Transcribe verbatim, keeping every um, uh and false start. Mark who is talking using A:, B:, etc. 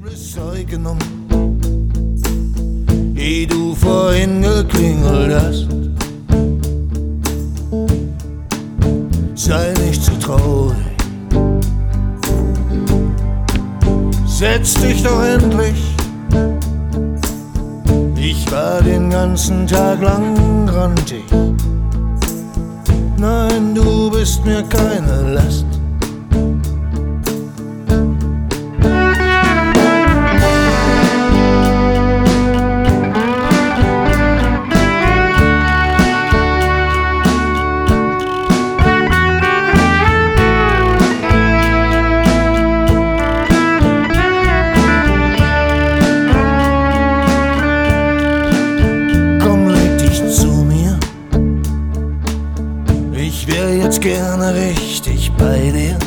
A: übles Zeug genommen, ehe du vorhin geklingelt hast. Sei nicht zu traurig, setz dich doch endlich. Ich war den ganzen Tag lang grantig. Nein, du bist mir keine Last. Ich wär jetzt gerne richtig bei dir.